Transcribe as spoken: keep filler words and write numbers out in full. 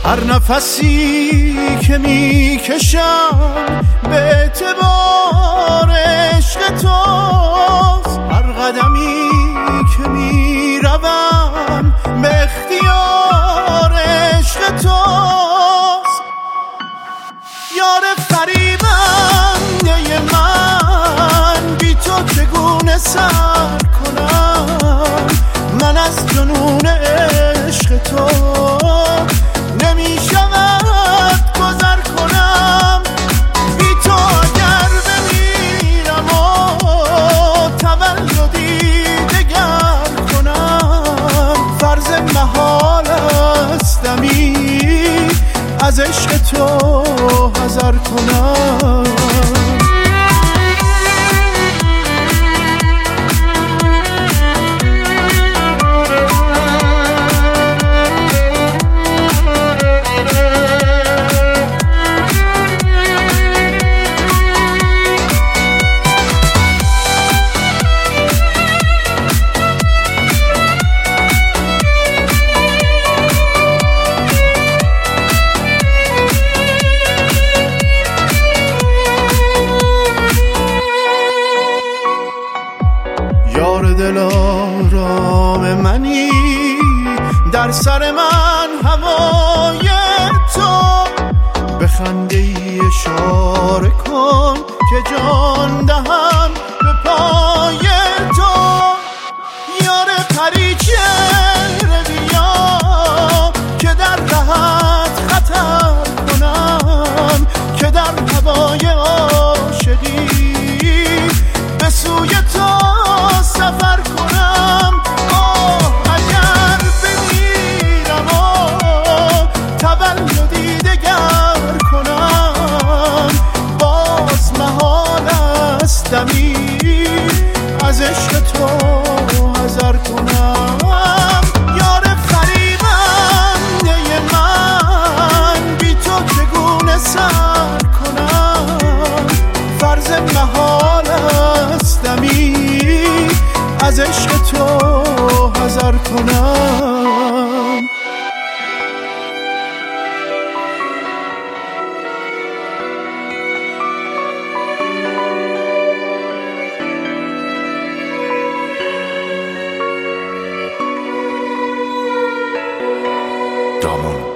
هر نفسی که میکشم به اعتبار عشق توست، هر قدمی که میروم به اختیار عشق توست. یار فریبنده من، بی تو چگونه سر کنم؟ من از جنون عشق تو نمی شود گذر کنم. بی تو اگر بمیرم و تولدی دگر کنم، فرض محال استمی از عشق تو حذر کنم. یار دلارام منی، در سر من هوای تو، به خنده ای اشاره کن که جان دهم به پای تو. یار پری چهره بیا که در رهت خطر کنم، که در هوای عاشقی به سوی تو سفر کنم. آه اگر بمیرم و تولدی دگر کنم، باز محال است دمی از عشق تو حذر کنم. یار فریبنده من، بی تو چگونه سر کنم؟ فرض محال است دمی از عشق تو حذر کنم. دامان